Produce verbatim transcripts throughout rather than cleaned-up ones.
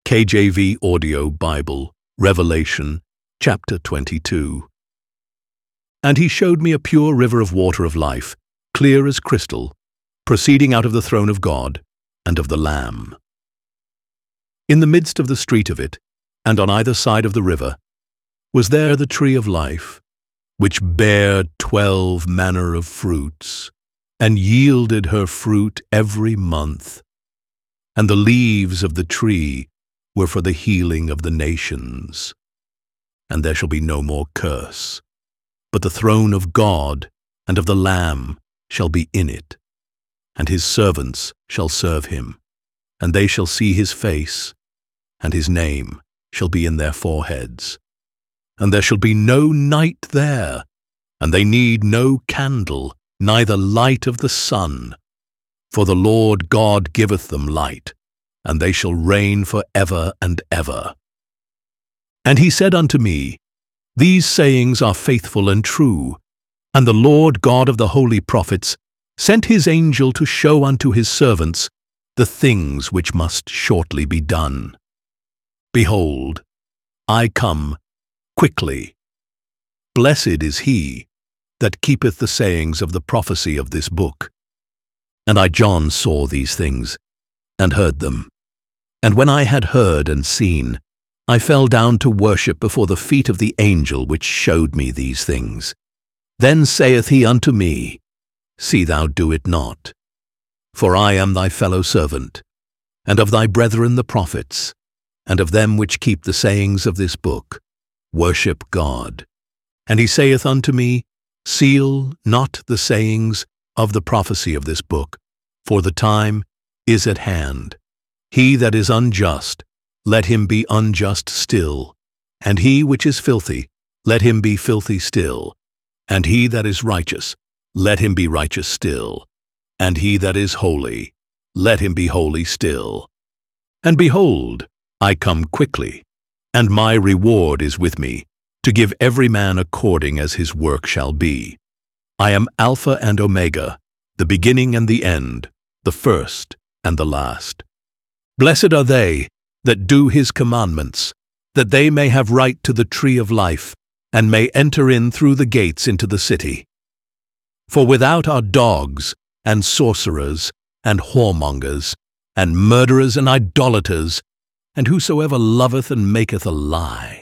K J V Audio Bible, Revelation, chapter twenty-two. And he showed me a pure river of water of life, clear as crystal, proceeding out of the throne of God and of the Lamb. In the midst of the street of it, and on either side of the river, was there the tree of life, which bare twelve manner of fruits, and yielded her fruit every month. And the leaves of the tree were for the healing of the nations. And there shall be no more curse, but the throne of God and of the Lamb shall be in it, and his servants shall serve him, and they shall see his face, and his name shall be in their foreheads. And there shall be no night there, and they need no candle, neither light of the sun. For the Lord God giveth them light, and they shall reign for ever and ever. And he said unto me, These sayings are faithful and true, and the Lord God of the holy prophets sent his angel to show unto his servants the things which must shortly be done. Behold, I come quickly. Blessed is he that keepeth the sayings of the prophecy of this book. And I, John, saw these things, and heard them. And when I had heard and seen, I fell down to worship before the feet of the angel which showed me these things. Then saith he unto me, See thou do it not. For I am thy fellow servant, and of thy brethren the prophets, and of them which keep the sayings of this book. Worship God. And he saith unto me, Seal not the sayings of the prophecy of this book, for the time is at hand. He that is unjust, let him be unjust still, and he which is filthy, let him be filthy still, and he that is righteous, let him be righteous still, and he that is holy, let him be holy still. And behold, I come quickly, and my reward is with me, to give every man according as his work shall be. I am Alpha and Omega, the beginning and the end, the first and the last. Blessed are they that do his commandments, that they may have right to the tree of life, and may enter in through the gates into the city. For without are dogs, and sorcerers, and whoremongers, and murderers, and idolaters, and whosoever loveth and maketh a lie.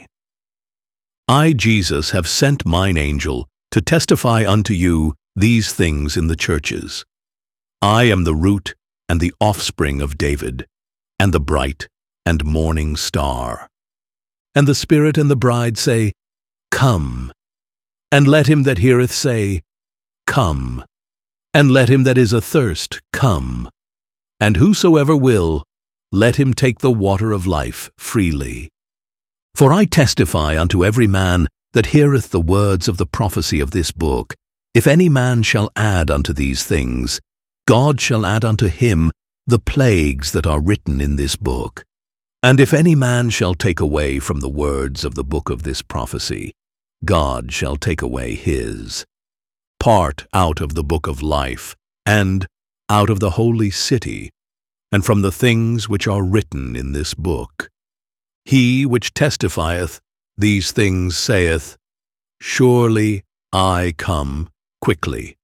I, Jesus, have sent mine angel to testify unto you these things in the churches. I am the root and the offspring of David, and the bright and morning star. And the Spirit and the bride say, Come. And let him that heareth say, Come. And let him that is athirst come. And whosoever will, let him take the water of life freely. For I testify unto every man that heareth the words of the prophecy of this book, if any man shall add unto these things, God shall add unto him the plagues that are written in this book. And if any man shall take away from the words of the book of this prophecy, God shall take away his part out of the book of life, and out of the holy city, and from the things which are written in this book. He which testifieth these things saith, Surely I come quickly.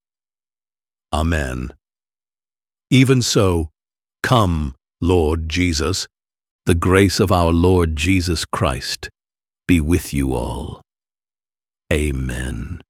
Amen. Even so, come, Lord Jesus. The grace of our Lord Jesus Christ be with you all. Amen.